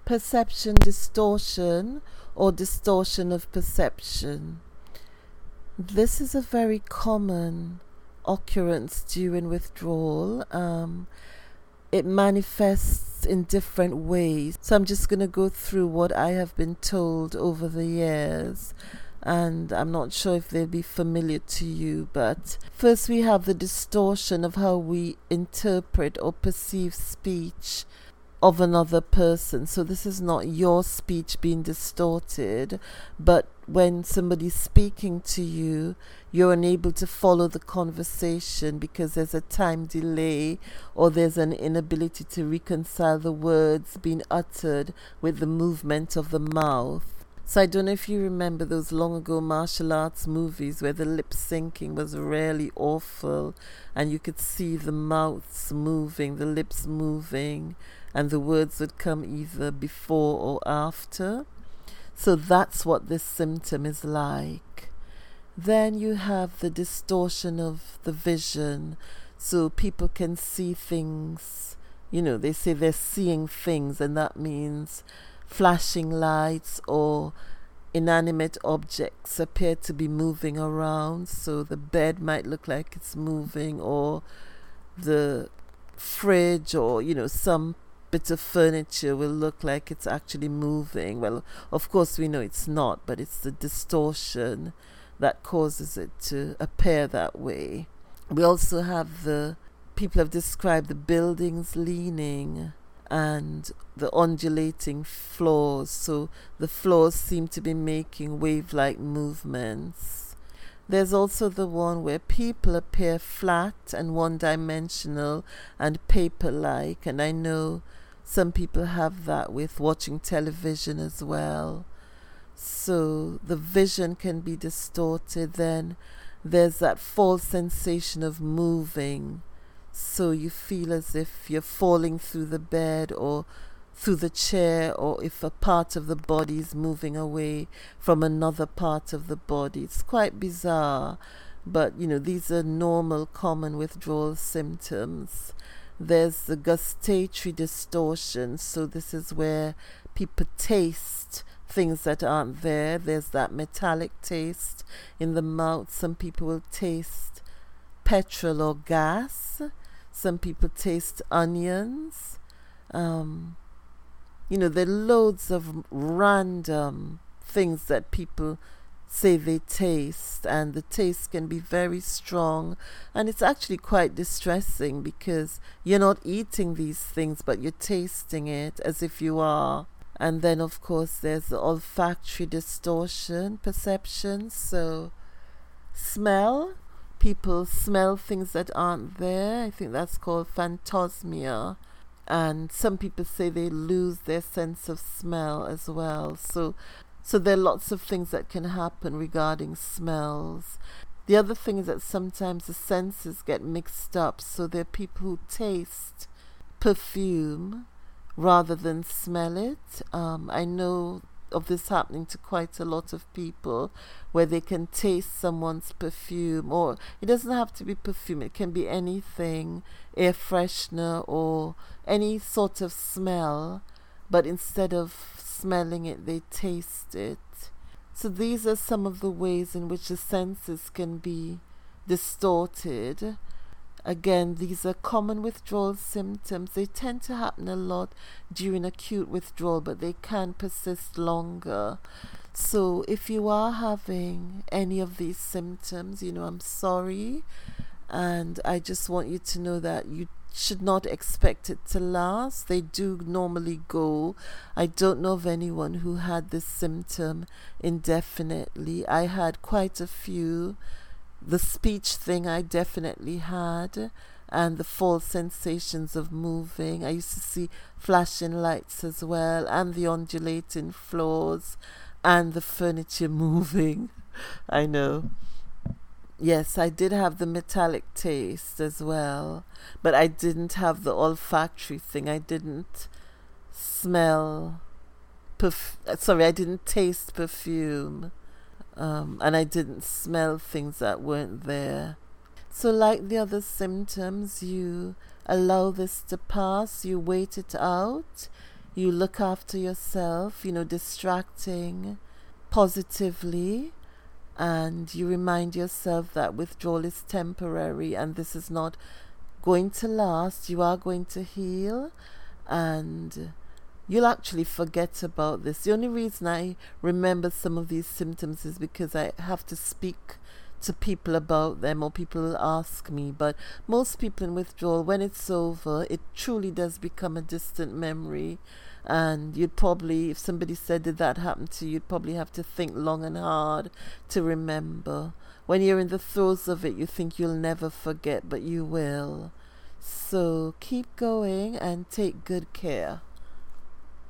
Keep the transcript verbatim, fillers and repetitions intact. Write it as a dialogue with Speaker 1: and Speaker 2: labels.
Speaker 1: perception distortion or distortion of perception. This is a very common occurrence during withdrawal. Um, it manifests in different ways. So I'm just going to go through what I have been told over the years, and I'm not sure if they'll be familiar to you. But first we have the distortion of how we interpret or perceive speech of another person. So this is not your speech being distorted, but when somebody's speaking to you, you're unable to follow the conversation because there's a time delay, or there's an inability to reconcile the words being uttered with the movement of the mouth. So I don't know if you remember those long ago martial arts movies where the lip syncing was really awful and you could see the mouths moving, the lips moving, and the words would come either before or after. So that's what this symptom is like. Then you have the distortion of the vision. So people can see things, you know, they say they're seeing things, and that means flashing lights or inanimate objects appear to be moving around. So the bed might look like it's moving, or the fridge, or, you know, some bit of furniture will look like it's actually moving. Well, of course we know it's not, but it's the distortion that causes it to appear that way. We also have the, people have described the buildings leaning and the undulating floors. So the floors seem to be making wave-like movements. There's also the one where people appear flat and one-dimensional and paper-like, and I know some people have that with watching television as well. So the vision can be distorted. Then there's that false sensation of moving. So you feel as if you're falling through the bed or through the chair, or if a part of the body is moving away from another part of the body. It's quite bizarre, but you know, these are normal, common withdrawal symptoms. There's the gustatory distortion. So this is where people taste things that aren't there. There's that metallic taste in the mouth. Some people will taste petrol or gas. Some people taste onions. Um, you know, there are loads of random things that people say they taste, and the taste can be very strong, and it's actually quite distressing because you're not eating these things, but you're tasting it as if you are. And then of course there's the olfactory distortion perception. So smell, people smell things that aren't there. I think that's called phantosmia. And some people say they lose their sense of smell as well. So so there are lots of things that can happen regarding smells. The other thing is that sometimes the senses get mixed up. So there are people who taste perfume rather than smell it. Um, I know of this happening to quite a lot of people, where they can taste someone's perfume, or it doesn't have to be perfume, it can be anything, air freshener or any sort of smell, but instead of smelling it, they taste it. So these are some of the ways in which the senses can be distorted. Again, these are common withdrawal symptoms. They tend to happen a lot during acute withdrawal, but they can persist longer. So if you are having any of these symptoms, you know, I'm sorry. And I just want you to know that you should not expect it to last. They do normally go. I don't know of anyone who had this symptom indefinitely. I had quite a few. The speech thing I definitely had, and the false sensations of moving. I used to see flashing lights as well, and the undulating floors, and the furniture moving. I know. Yes, I did have the metallic taste as well, but I didn't have the olfactory thing. I didn't smell, perf- sorry, I didn't taste perfume. Um, and I didn't smell things that weren't there. So like the other symptoms, you allow this to pass, you wait it out, you look after yourself, you know, distracting positively, and you remind yourself that withdrawal is temporary and this is not going to last. You are going to heal, and you'll actually forget about this. The only reason I remember some of these symptoms is because I have to speak to people about them, or people will ask me. But most people in withdrawal, when it's over, it truly does become a distant memory. And you'd probably, if somebody said, did that happen to you, you'd probably have to think long and hard to remember. When you're in the throes of it, you think you'll never forget, but you will. So keep going and take good care.